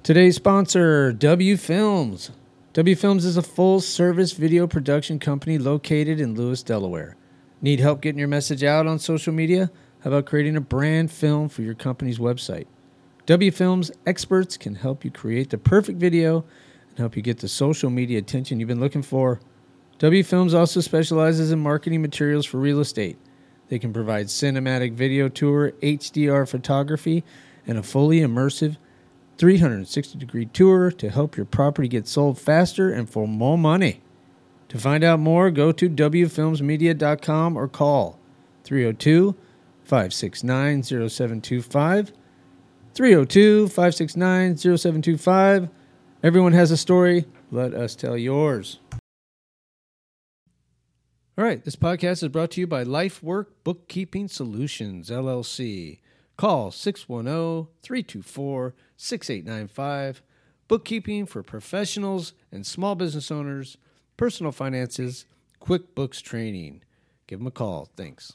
Today's sponsor, W Films. W Films is a full-service video production company located in Lewis, Delaware. Need help getting your message out on social media? How about creating a brand film for your company's website? W Films experts can help you create the perfect video and help you get the social media attention you've been looking for. W Films also specializes in marketing materials for real estate. They can provide cinematic video tour, HDR photography, and a fully immersive 360-degree tour to help your property get sold faster and for more money. To find out more, go to wfilmsmedia.com or call 302-569-0725. 302-569-0725. Everyone has a story. Let us tell yours. All right, this podcast is brought to you by LifeWork Bookkeeping Solutions, LLC. Call 610-324-6895. Bookkeeping for professionals and small business owners, personal finances, QuickBooks training. Give them a call. Thanks.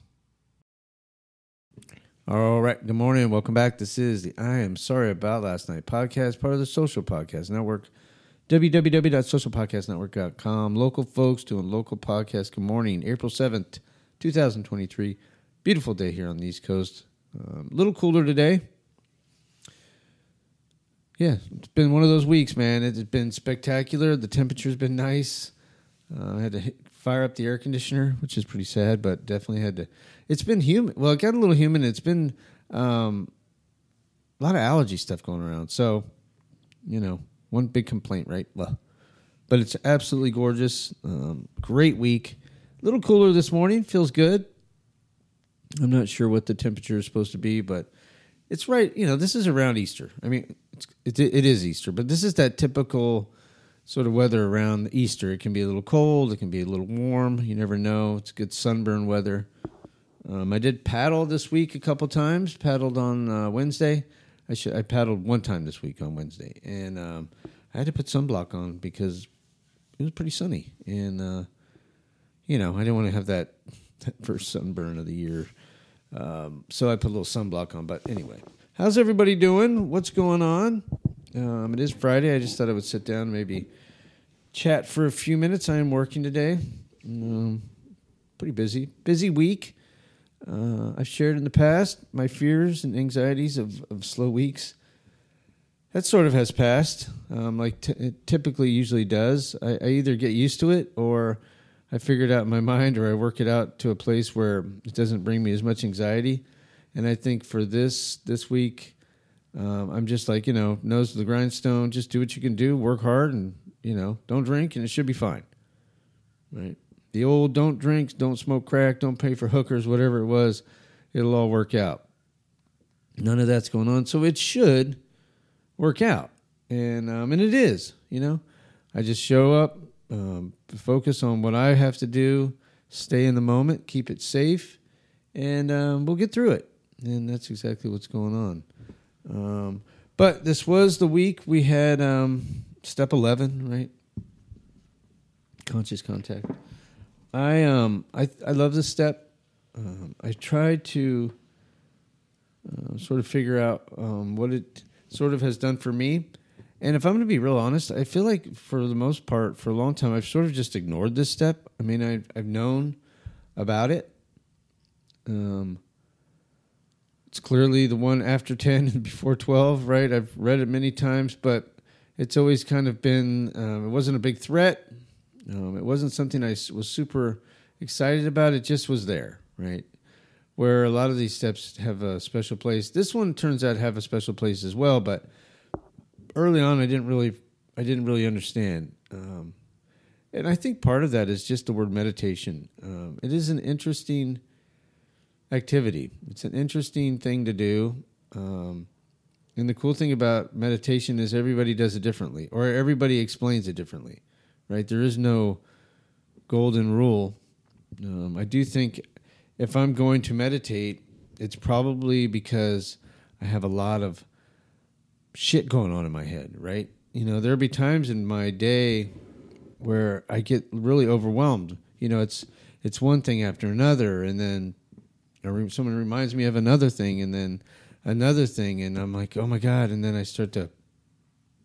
All right, good morning. Welcome back. This is the I Am Sorry About Last Night podcast, part of the Social Podcast Network, www.socialpodcastnetwork.com. Local folks doing local podcasts. Good morning, April 7th, 2023. Beautiful day here on the East Coast. A little cooler today. Yeah, it's been one of those weeks, man. It's been spectacular. The temperature's been nice. I had to fire up the air conditioner, which is pretty sad, but definitely had to. It's been humid. Well, it got a little humid. It's been a lot of allergy stuff going around. So, one big complaint, right? Well, but it's absolutely gorgeous. Great week. A little cooler this morning. Feels good. I'm not sure what the temperature is supposed to be, but it's right. This is around Easter. I mean, it is Easter, but this is that typical sort of weather around Easter. It can be a little cold. It can be a little warm. You never know. It's good sunburn weather. I did paddle this week a couple times. Paddled on Wednesday. I paddled one time this week on Wednesday, and I had to put sunblock on because it was pretty sunny, and I didn't want to have that first sunburn of the year. So I put a little sunblock on. But anyway, how's everybody doing? What's going on? It is Friday. I just thought I would sit down and maybe chat for a few minutes. I am working today. Pretty busy. Busy week. I've shared in the past my fears and anxieties of slow weeks. That sort of has passed, it typically usually does. I either get used to it or I figure it out in my mind, or I work it out to a place where it doesn't bring me as much anxiety. And I think for this week, I'm just like, nose to the grindstone. Just do what you can do, work hard, and, don't drink, and it should be fine. Right? The old don't drink, don't smoke crack, don't pay for hookers, whatever it was, it'll all work out. None of that's going on. So it should work out. And it is, I just show up. Focus on what I have to do, stay in the moment, keep it safe, and we'll get through it. And that's exactly what's going on. But this was the week we had step 11, right? Conscious contact. I love this step. I tried to sort of figure out what it sort of has done for me. And if I'm going to be real honest, I feel like for the most part, for a long time, I've sort of just ignored this step. I mean, I've known about it. It's clearly the one after 10 and before 12, right? I've read it many times, but it's always kind of been, it wasn't a big threat. It wasn't something I was super excited about. It just was there, right? Where a lot of these steps have a special place. This one turns out to have a special place as well, but early on, I didn't really understand, and I think part of that is just the word meditation. It is an interesting activity. It's an interesting thing to do, and the cool thing about meditation is everybody does it differently, or everybody explains it differently, right? There is no golden rule. I do think if I'm going to meditate, it's probably because I have a lot of shit going on in my head, right? There'll be times in my day where I get really overwhelmed. It's one thing after another, and then someone reminds me of another thing, and then another thing, and I'm like, oh my God, and then I start to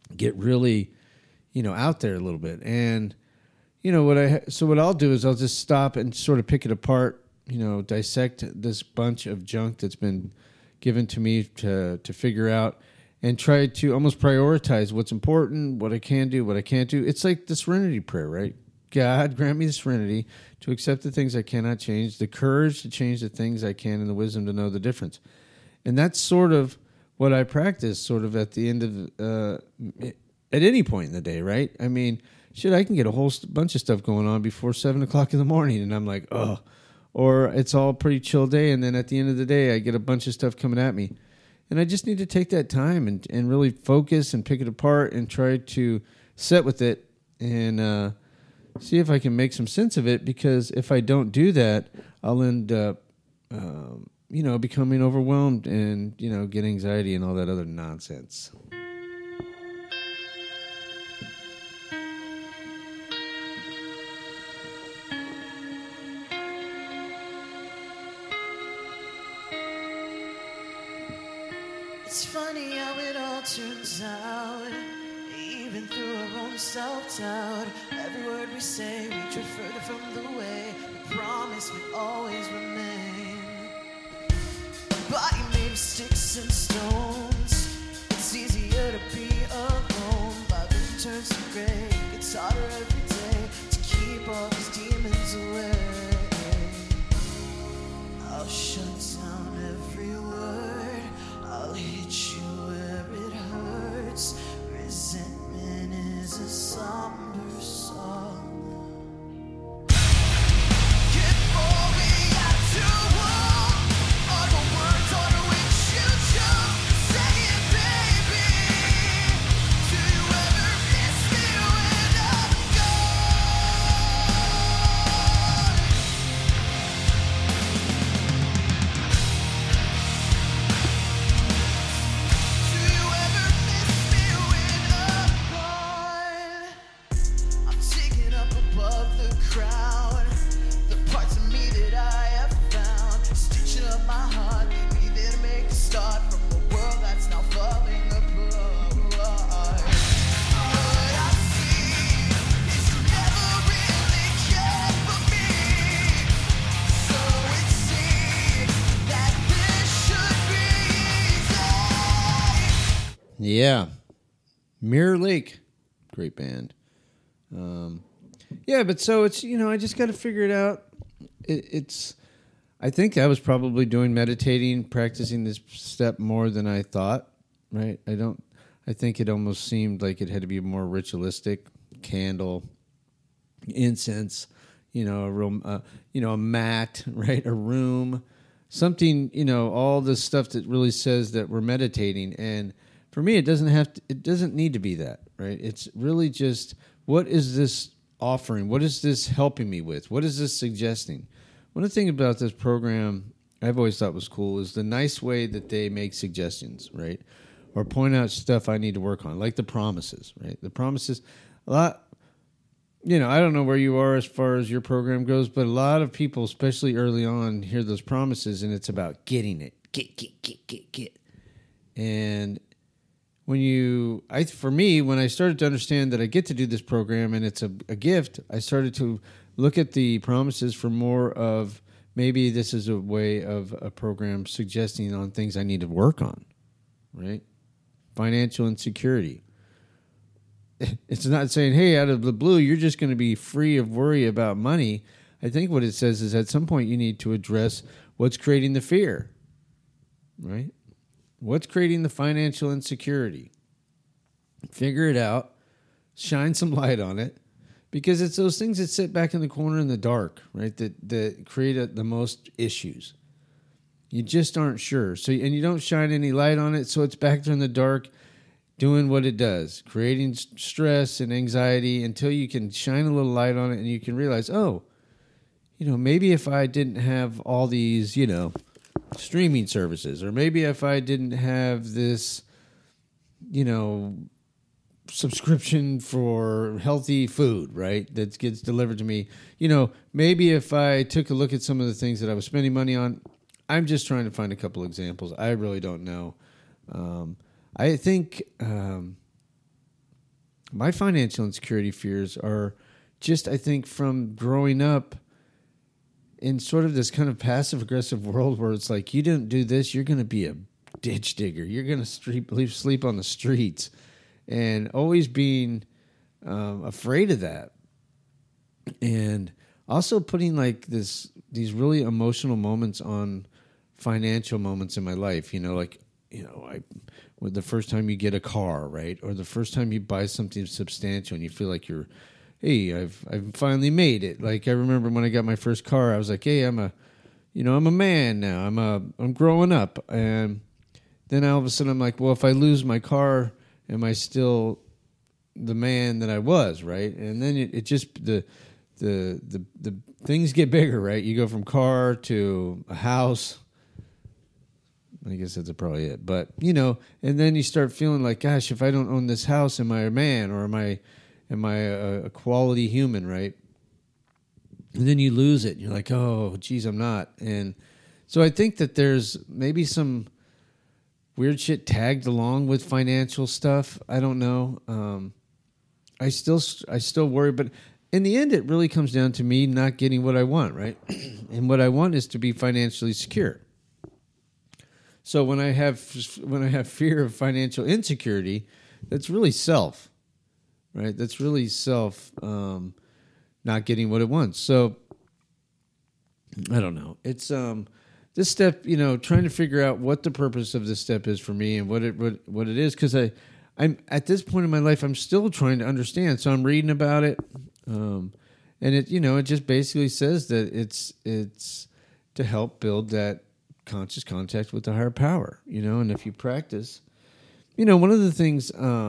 get really, out there a little bit. And, what I'll do is I'll just stop and sort of pick it apart, dissect this bunch of junk that's been given to me to figure out and try to almost prioritize what's important, what I can do, what I can't do. It's like the serenity prayer, right? God, grant me the serenity to accept the things I cannot change, the courage to change the things I can, and the wisdom to know the difference. And that's sort of what I practice sort of at the end of, at any point in the day, right? I mean, shit, I can get a whole bunch of stuff going on before 7 o'clock in the morning, and I'm like, oh. Or it's all pretty chill day, and then at the end of the day, I get a bunch of stuff coming at me. And I just need to take that time and really focus and pick it apart and try to sit with it and see if I can make some sense of it, because if I don't do that, I'll end up, becoming overwhelmed and, get anxiety and all that other nonsense. It's funny how it all turns out, even through our own self-doubt. Every word we say, we drift further from the way we promise we always remain. Body made of sticks and stones, it's easier to be alone. My vision turns to gray, it's harder every day to keep all these demons away. I'll shut down every word, I'll hit you where it hurts. Resentment is a somber song. Get more we got to walk. All the words on which you jump. Say it, baby. Do you ever miss me when I'm gone? Do you ever miss me when I'm gone? I'm taking up above the crowd, the parts of me that I have found, stitching up my heart, maybe there to make a start from a world that's now falling apart. What I see is you never really cared for me, so it seems that this should be easy. Yeah. Mirror Lake. Great band. But so it's, I just got to figure it out. I think I was probably doing meditating, practicing this step more than I thought, right? I think it almost seemed like it had to be more ritualistic, candle, incense, a real, a mat, right? A room, something, all this stuff that really says that we're meditating. And for me, it doesn't need to be that, right? It's really just, what is this offering? What is this helping me with? What is this suggesting? One of the things about this program I've always thought was cool is the nice way that they make suggestions, right? Or point out stuff I need to work on, like the promises, right? The promises, a lot, I don't know where you are as far as your program goes, but a lot of people, especially early on, hear those promises and it's about getting it. Get. And for me, when I started to understand that I get to do this program and it's a gift, I started to look at the promises for more of, maybe this is a way of a program suggesting on things I need to work on, right? Financial insecurity. It's not saying, hey, out of the blue, you're just going to be free of worry about money. I think what it says is at some point you need to address what's creating the fear, right? What's creating the financial insecurity? Figure it out. Shine some light on it. Because it's those things that sit back in the corner in the dark, right, that create the most issues. You just aren't sure. And you don't shine any light on it, so it's back there in the dark doing what it does, creating stress and anxiety until you can shine a little light on it and you can realize, maybe if I didn't have all these, streaming services, or maybe if I didn't have this, subscription for healthy food, right, that gets delivered to me, maybe if I took a look at some of the things that I was spending money on. I'm just trying to find a couple examples. I really don't know. I think my financial insecurity fears are just, I think, from growing up in sort of this kind of passive aggressive world where it's like, you didn't do this, you're going to be a ditch digger. You're going to sleep on the streets, and always being afraid of that. And also putting like these really emotional moments on financial moments in my life, the first time you get a car, right? Or the first time you buy something substantial and you feel like hey, I've finally made it. Like I remember when I got my first car, I was like, hey, I'm a man now. I'm growing up. And then all of a sudden I'm like, well, if I lose my car, am I still the man that I was, right? And then it just the things get bigger, right? You go from car to a house. I guess that's probably it. But, and then you start feeling like, gosh, if I don't own this house, am I a man, or am I a quality human, right? And then you lose it. You're like, oh, geez, I'm not. And so I think that there's maybe some weird shit tagged along with financial stuff. I don't know. I still worry, but in the end, it really comes down to me not getting what I want, right? And what I want is to be financially secure. So when I have fear of financial insecurity, that's really self, right? That's really self not getting what it wants. So I don't know. It's this step, trying to figure out what the purpose of this step is for me and what it is, because I'm at this point in my life, I'm still trying to understand. So I'm reading about it, and it it just basically says that it's to help build that conscious contact with the higher power, and if you practice, one of the things,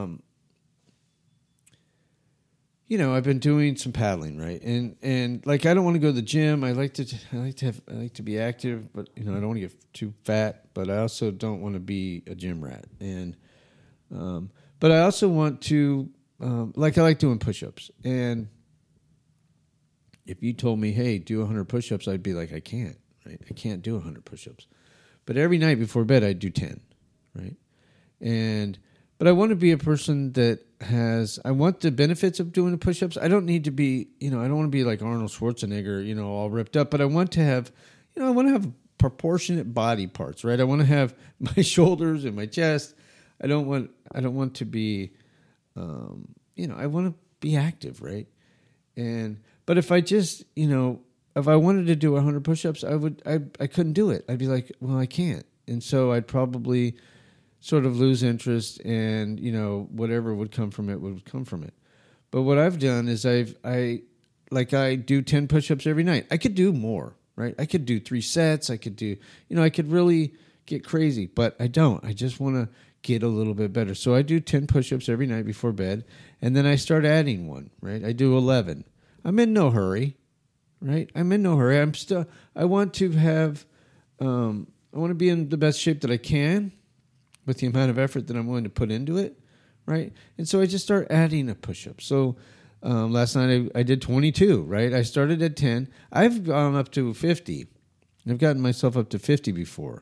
I've been doing some paddling, right? And like, I don't want to go to the gym. I like to be active, but I don't want to get too fat, but I also don't want to be a gym rat. And, but I also want to, I like doing push-ups. And if you told me, hey, do 100 push-ups, I'd be like, I can't. Right? I can't do 100 push-ups. But every night before bed, I do 10, right? But I want to be a person that I want the benefits of doing the push-ups. I don't need to be, I don't want to be like Arnold Schwarzenegger, all ripped up, but I want to have, I want to have proportionate body parts, right? I want to have my shoulders and my chest. I don't want to be, I want to be active, right? But if I just, if I wanted to do 100 push-ups, I couldn't do it. I'd be like, well, I can't. And so I'd probably sort of lose interest, and, whatever would come from it would come from it. But what I've done is I do 10 push-ups every night. I could do more, right? I could do 3 sets. I could do, I could really get crazy, but I don't. I just want to get a little bit better. So I do 10 push-ups every night before bed, and then I start adding one, right? I do 11. I'm in no hurry. Right? I'm in no hurry. I want to have, I want to be in the best shape that I can with the amount of effort that I'm willing to put into it. Right? And so I just start adding a push-up. So last night I did 22, right? I started at 10. I've gone up to 50. I've gotten myself up to 50 before.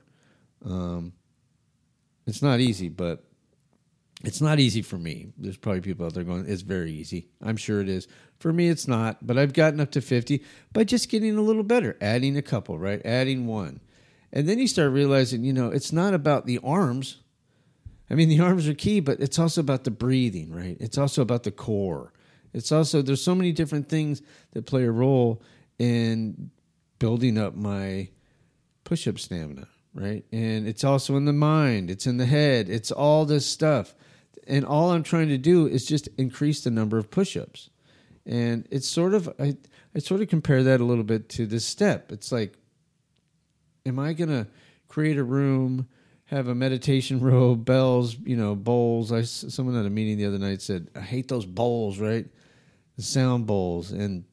It's not easy, but it's not easy for me. There's probably people out there going, it's very easy. I'm sure it is. For me, it's not, but I've gotten up to 50 by just getting a little better, adding a couple, right? Adding one. And then you start realizing, it's not about the arms. I mean, the arms are key, but it's also about the breathing, right? It's also about the core. There's so many different things that play a role in building up my push-up stamina, right? And it's also in the mind. It's in the head. It's all this stuff. And all I'm trying to do is just increase the number of push-ups. And it's sort of, I sort of compare that a little bit to this step. It's like, am I going to create a room, have a meditation robe, bells, bowls? Someone at a meeting the other night said, I hate those bowls, right? The sound bowls. And,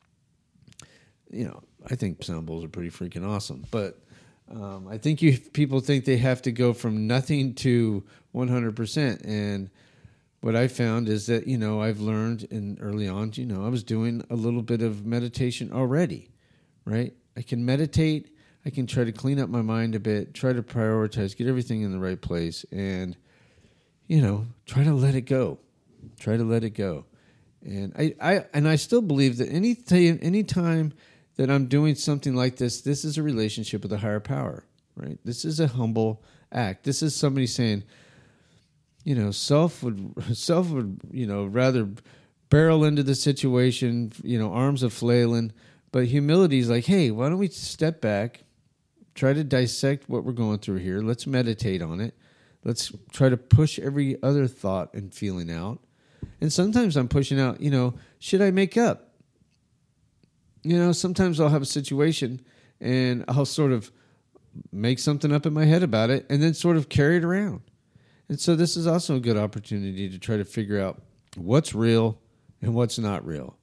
I think sound bowls are pretty freaking awesome. But I think people think they have to go from nothing to 100%. And what I found is that, I've learned early on, I was doing a little bit of meditation already, right? I can meditate. I can try to clean up my mind a bit, try to prioritize, get everything in the right place, and, try to let it go. Try to let it go. And I still believe that any time that I'm doing something like this is a relationship with a higher power, right? This is a humble act. This is somebody saying, self would, rather barrel into the situation, arms a flailing, but humility is like, hey, why don't we step back, try to dissect what we're going through here. Let's meditate on it. Let's try to push every other thought and feeling out. And sometimes I'm pushing out, should I make up? Sometimes I'll have a situation and I'll sort of make something up in my head about it and then sort of carry it around. And so this is also a good opportunity to try to figure out what's real and what's not real.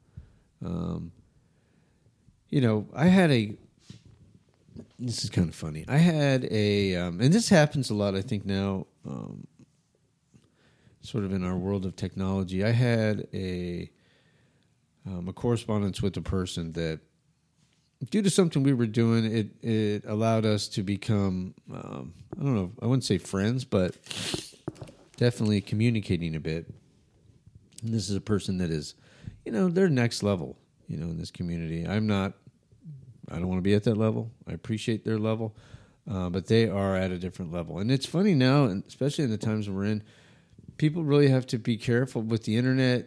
This is kind of funny. I had and this happens a lot, I think now, sort of in our world of technology. I had a correspondence with a person that, due to something we were doing, it allowed us to become, I don't know, I wouldn't say friends, but definitely communicating a bit. And this is a person that is, they're next level, in this community. I don't want to be at that level. I appreciate their level, but they are at a different level. And it's funny now, and especially in the times we're in, people really have to be careful with the internet.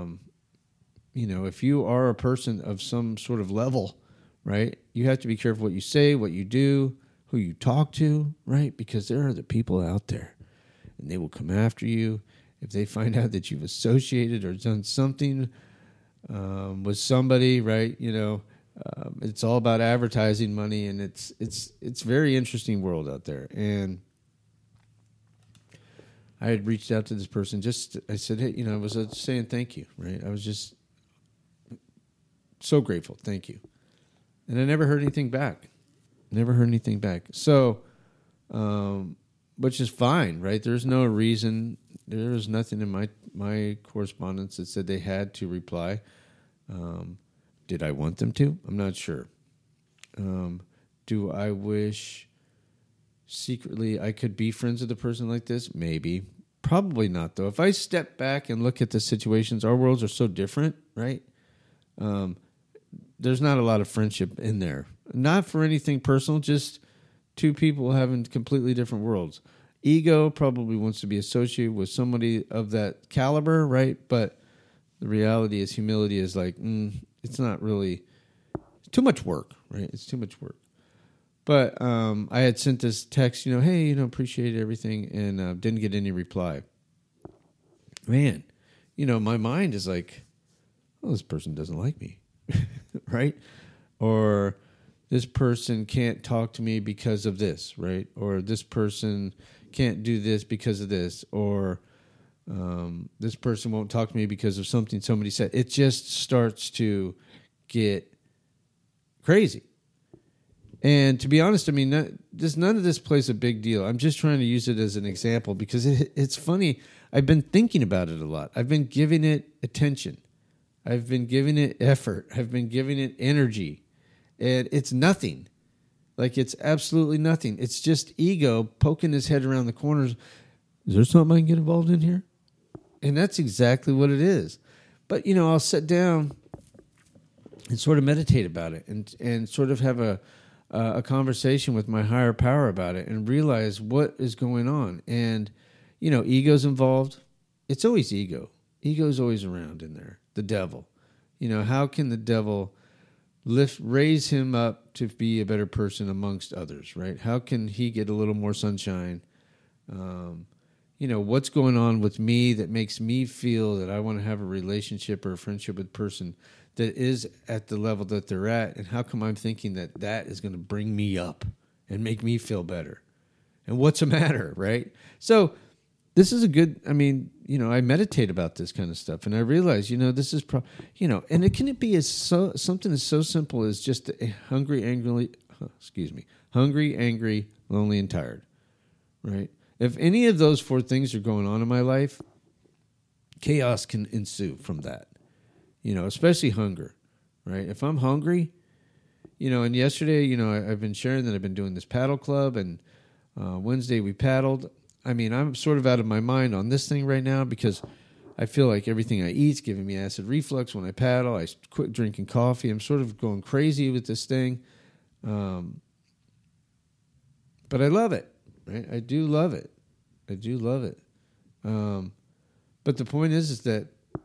If you are a person of some sort of level, right, you have to be careful what you say, what you do, who you talk to, right? Because there are the people out there, and they will come after you if they find out that you've associated or done something with somebody, right? It's all about advertising money, and it's very interesting world out there. And I had reached out to this person. I said, hey, I was saying thank you, right? I was just so grateful, thank you. And I never heard anything back. So, which is fine, right? There's no reason. There was nothing in my correspondence that said they had to reply. Did I want them to? I'm not sure. Do I wish secretly I could be friends with a person like this? Maybe. Probably not, though. If I step back and look at the situations, our worlds are so different, right? There's not a lot of friendship in there. Not for anything personal, just two people having completely different worlds. Ego probably wants to be associated with somebody of that caliber, right? But the reality is humility is like, it's not really, it's too much work, right? It's too much work. But I had sent this text, hey, appreciate everything, and didn't get any reply. Man, my mind is like, oh, this person doesn't like me, right? Or this person can't talk to me because of this, right? Or this person can't do this because of this, or this person won't talk to me because of something somebody said. It just starts to get crazy. And to be honest, I mean, none of this plays a big deal. I'm just trying to use it as an example because it's funny. I've been thinking about it a lot. I've been giving it attention. I've been giving it effort. I've been giving it energy. And it's nothing. Like, it's absolutely nothing. It's just ego poking his head around the corners. Is there something I can get involved in here? And that's exactly what it is. But, I'll sit down and sort of meditate about it and sort of have a conversation with my higher power about it and realize what is going on. And, ego's involved. It's always ego. Ego's always around in there. The devil. How can the devil raise him up to be a better person amongst others, right? How can he get a little more sunshine? What's going on with me that makes me feel that I want to have a relationship or a friendship with a person that is at the level that they're at, and how come I'm thinking that is going to bring me up and make me feel better? And what's the matter, right? So this is I meditate about this kind of stuff, and I realize, this is, and it can be something as so simple as just a hungry, angry, lonely, and tired, right? If any of those four things are going on in my life, chaos can ensue from that. Especially hunger, right? If I'm hungry, and yesterday, I've been sharing that I've been doing this paddle club, and Wednesday we paddled. I mean, I'm sort of out of my mind on this thing right now because I feel like everything I eat's giving me acid reflux when I paddle. I quit drinking coffee. I'm sort of going crazy with this thing. But I love it, right? I do love it. But the point is that,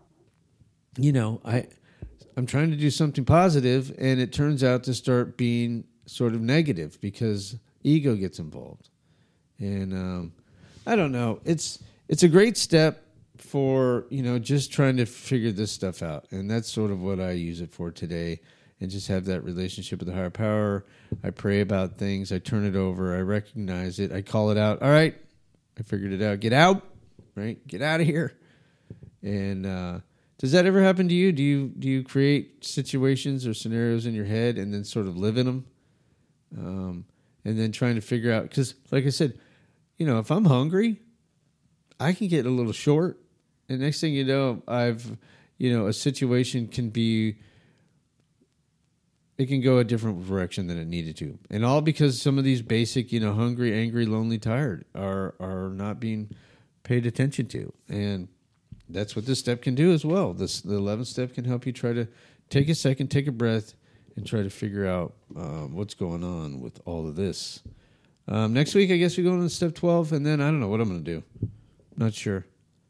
I'm trying to do something positive, and it turns out to start being sort of negative because ego gets involved. And I don't know. It's a great step for, just trying to figure this stuff out. And that's sort of what I use it for today, and just have that relationship with the higher power. I pray about things. I turn it over. I recognize it. I call it out. All right, I figured it out. Get out, right? Get out of here. And does that ever happen to you? Do you create situations or scenarios in your head and then sort of live in them? And then trying to figure out, because like I said, if I'm hungry, I can get a little short. And next thing you know, a situation it can go a different direction than it needed to. And all because some of these basic, hungry, angry, lonely, tired are not being paid attention to. And that's what this step can do as well. The 11th step can help you try to take a second, take a breath, and try to figure out what's going on with all of this. Next week, I guess we go into step 12, and then I don't know what I'm going to do. Not sure.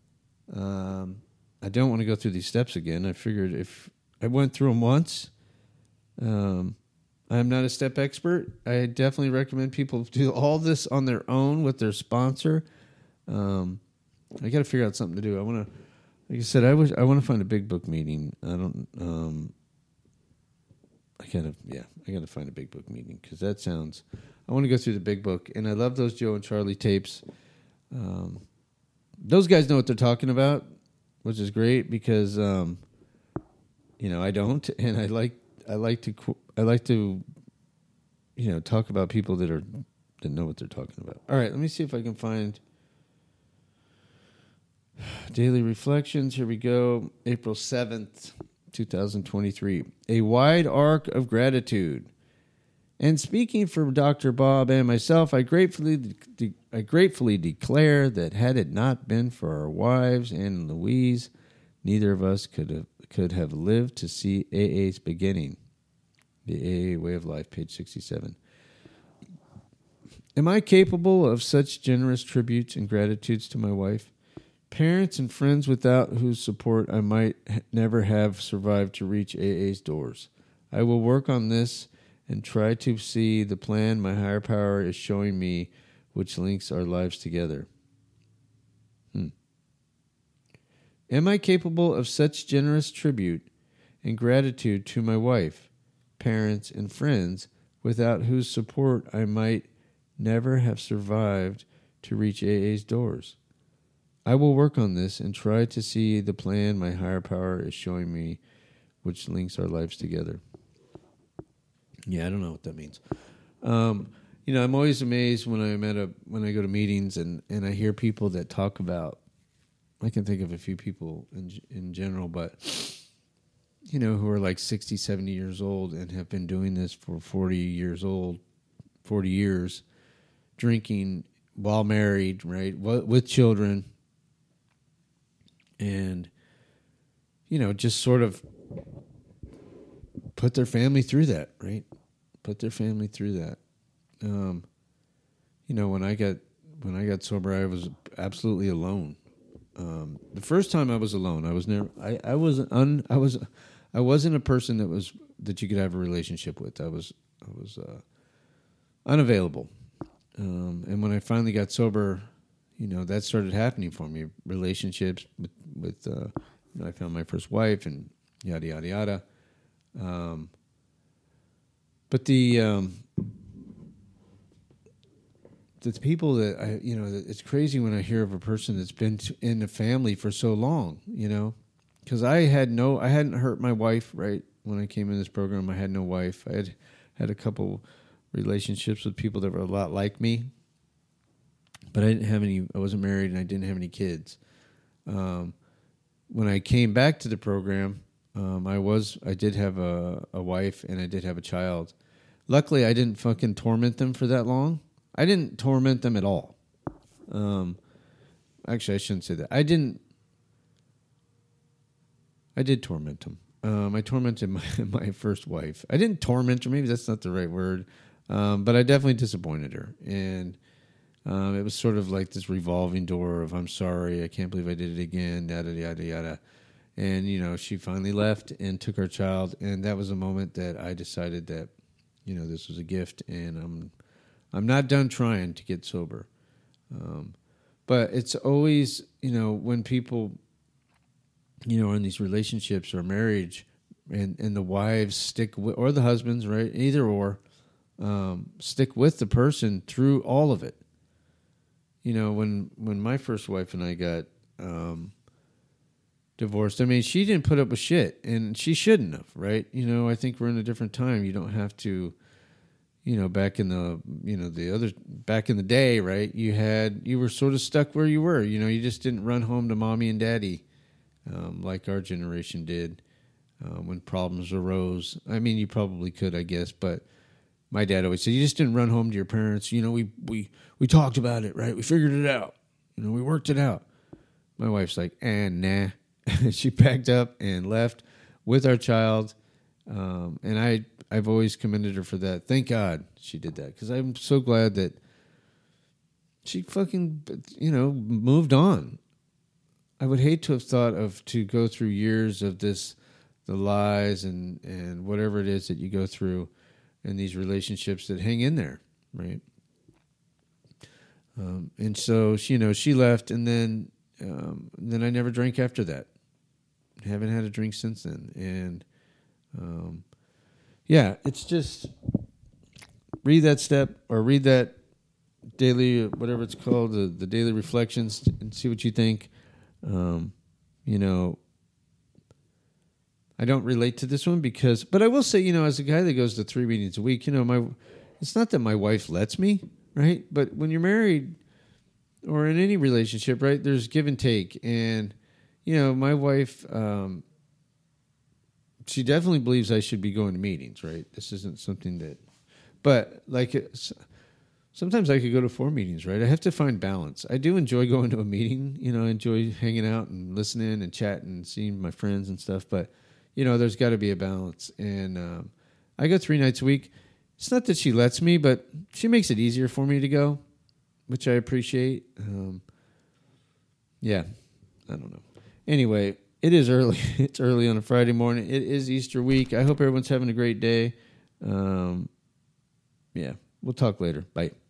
I don't want to go through these steps again. I figured if I went through them once, I'm not a step expert. I definitely recommend people do all this on their own with their sponsor. I got to figure out something to do. Like I said, I want to find a big book meeting. I gotta find a big book meeting because I want to go through the big book, and I love those Joe and Charlie tapes. Those guys know what they're talking about, which is great because, I don't, and I like to, talk about people that know what they're talking about. All right, let me see if I can find Daily Reflections. Here we go. April 7th, 2023. A wide arc of gratitude. And speaking for Dr. Bob and myself, I gratefully declare that had it not been for our wives and Louise, neither of us could have lived to see AA's beginning. The AA Way of Life, page 67. Am I capable of such generous tributes and gratitudes to my wife? Parents and friends without whose support I might never have survived to reach AA's doors. I will work on this and try to see the plan my higher power is showing me, which links our lives together. Am I capable of such generous tribute and gratitude to my wife, parents, and friends, without whose support I might never have survived to reach AA's doors? I will work on this and try to see the plan my higher power is showing me, which links our lives together. Yeah, I don't know what that means. I'm always amazed when I go to meetings and I hear people that talk about. I can think of a few people in general, but who are like 60, 70 years old and have been doing this for 40 years, drinking while married, right, with children, and just sort of put their family through that, right? Put their family through that. When I got sober, I was absolutely alone. The first time I was alone, I was never. I wasn't a person that you could have a relationship with. I was unavailable. And when I finally got sober, that started happening for me. Relationships with I found my first wife and yada yada yada. But the people that it's crazy when I hear of a person that's been in a family for so long, because I hadn't hurt my wife, right? When I came in this program, I had no wife. I had a couple relationships with people that were a lot like me, but I wasn't married and I didn't have any kids. When I came back to the program, I did have a wife and I did have a child. Luckily, I didn't fucking torment them for that long. I didn't torment them at all. Actually, I shouldn't say that. I didn't I did torment him. I tormented my first wife. I didn't torment her. Maybe that's not the right word. But I definitely disappointed her. And it was sort of like this revolving door of, I'm sorry, I can't believe I did it again, yada, yada, yada. And, she finally left and took our child. And that was a moment that I decided that, this was a gift. And I'm not done trying to get sober. But it's always, when people, are in these relationships or marriage and the wives stick with, or the husbands, right? Either or, stick with the person through all of it. When my first wife and I got divorced, I mean, she didn't put up with shit, and she shouldn't have, right? I think we're in a different time. You don't have to, back in the, back in the day, right? You were sort of stuck where you were. You just didn't run home to mommy and daddy like our generation did when problems arose. I mean, you probably could, I guess, but my dad always said, you just didn't run home to your parents. We talked about it, right? We figured it out. We worked it out. My wife's like, nah. She packed up and left with our child. And I've always commended her for that. Thank God she did that, because I'm so glad that she fucking, moved on. I would hate to have to go through years of the lies and whatever it is that you go through in these relationships that hang in there, right? And so she left, and then I never drank after that. Haven't had a drink since then, and it's just read that step or read that daily, whatever it's called, the daily reflections, and see what you think. I don't relate to this one but I will say, as a guy that goes to 3 meetings a week, it's not that my wife lets me, right? But when you're married or in any relationship, right, there's give and take. And, my wife, she definitely believes I should be going to meetings, right? This isn't something but sometimes I could go to 4 meetings, right? I have to find balance. I do enjoy going to a meeting, I enjoy hanging out and listening and chatting and seeing my friends and stuff, but there's got to be a balance. And I go 3 nights a week. It's not that she lets me, but she makes it easier for me to go, which I appreciate. I don't know. Anyway, it is early. It's early on a Friday morning. It is Easter week. I hope everyone's having a great day. We'll talk later. Bye.